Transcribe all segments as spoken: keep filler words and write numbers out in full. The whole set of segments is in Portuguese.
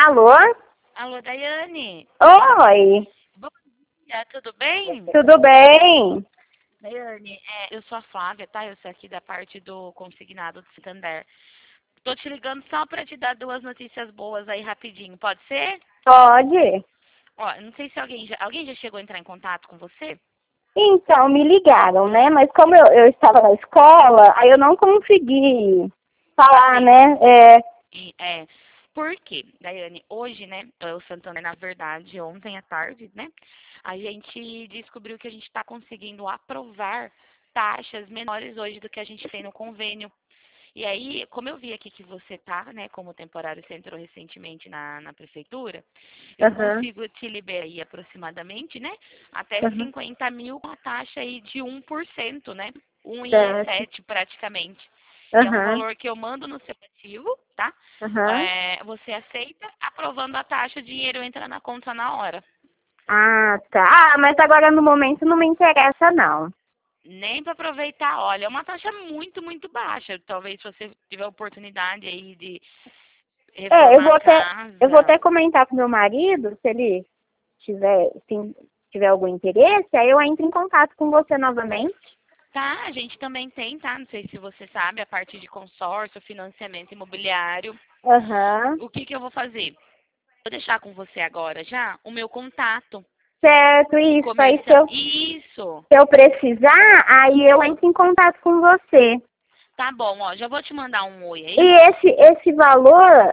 Alô? Alô, Daiane. Oi. Bom dia, tudo bem? Tudo bem? Daiane, é, eu sou a Flávia, tá? Eu sou aqui da parte do consignado do Santander. Tô te ligando só pra te dar duas notícias boas aí rapidinho, pode ser? Pode. Ó, eu não sei se alguém já, alguém já chegou a entrar em contato com você? Então, me ligaram, né? Mas como eu, eu estava na escola, aí eu não consegui falar, Sim. né? É, E, é, por quê, Daiane? Hoje, né, o Santander, na verdade, ontem à tarde, né, a gente descobriu que a gente está conseguindo aprovar taxas menores hoje do que a gente tem no convênio. E aí, como eu vi aqui que você tá, né, como temporário, você entrou recentemente na, na prefeitura, eu aham, consigo te liberar aí aproximadamente, né, até aham, cinquenta mil com a taxa aí de um por cento, né, um vírgula certo. sete praticamente. E é um Aham, valor que eu mando no seu ativo, tá? aham. É, você aceita, aprovando a taxa, o dinheiro entra na conta na hora. Ah, tá. Ah, mas agora no momento não me interessa, não. Nem para aproveitar, olha, é uma taxa muito, muito baixa. Talvez se você tiver oportunidade aí de É, eu reformar vou a até, eu vou casa. até comentar com meu marido, se ele tiver, se tiver algum interesse, aí eu entro em contato com você novamente. Tá, a gente também tem, tá? Não sei se você sabe, a parte de consórcio, financiamento imobiliário. Aham. O que que eu vou fazer? Vou deixar com você agora já o meu contato Certo, isso. Aí se comercial. eu, Isso. se eu precisar, aí eu entro em contato com você. Tá bom, ó, já vou te mandar um oi E aí. esse, esse valor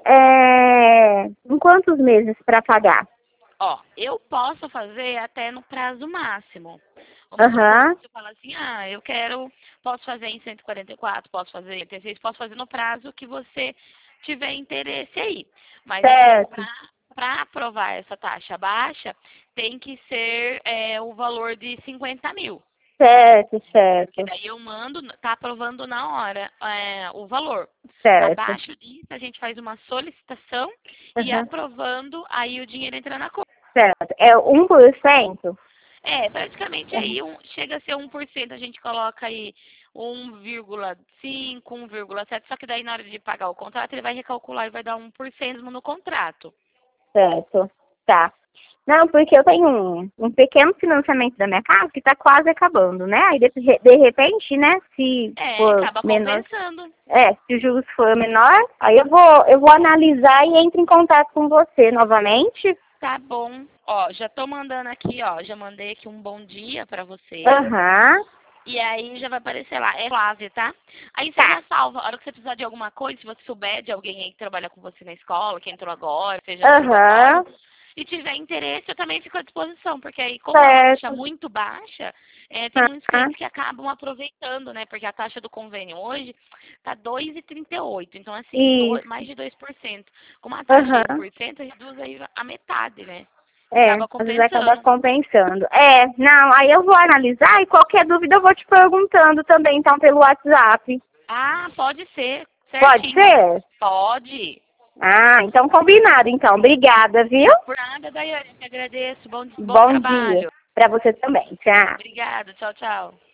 é em quantos meses para pagar? Ó, eu posso fazer até no prazo máximo. Vamos supor Aham, que você fala assim, ah, eu quero, posso fazer em cento e quarenta e quatro, posso fazer em oitenta e seis, posso fazer no prazo que você tiver interesse aí. Mas assim, certo, para aprovar essa taxa baixa, tem que ser é, o valor de cinquenta mil. certo, Porque certo, daí eu mando, tá aprovando na hora é, o valor. certo. Abaixo disso, a gente faz uma solicitação e Aham, aprovando, aí o dinheiro entra na conta. certo. É um por cento? É, praticamente Aham, aí um, chega a ser um por cento, a gente coloca aí um vírgula cinco, um vírgula sete, só que daí na hora de pagar o contrato ele vai recalcular e vai dar um por cento no contrato. certo, tá. Não, porque eu tenho um, um pequeno financiamento da minha casa que está quase acabando, né? Aí de, de repente, né, se É, for acaba menor, compensando. é, se o juros for menor, aí eu vou, eu vou analisar e entro em contato com você novamente. Tá bom. Ó, já tô mandando aqui, ó, já mandei aqui um bom dia pra você. Aham, E aí já vai aparecer lá, é Flávia, tá? Aí você tá. já salva, a hora que você precisar de alguma coisa, se você souber de alguém aí que trabalha com você na escola, que entrou agora, seja obrigatório, Aham, e tiver interesse, eu também fico à disposição, porque aí, como é uma taxa certo. muito baixa, é, tem muitos Aham, clientes que acabam aproveitando, né? Porque a taxa do convênio hoje tá dois vírgula trinta e oito, então assim, do- isso. mais de dois por cento. Com uma taxa de um Aham. por cento, reduz aí a metade, né? É, Acaba às vezes acaba compensando. compensando. É, não, aí eu vou analisar e qualquer dúvida eu vou te perguntando também, então, pelo WhatsApp. Ah, pode ser, Pode certinho. ser? Pode. Ah, então combinado, então. Obrigada, viu? Por nada, Daiane, te agradeço. Bom, bom Bom dia trabalho. para você também. Tchau. Obrigada, tchau, tchau.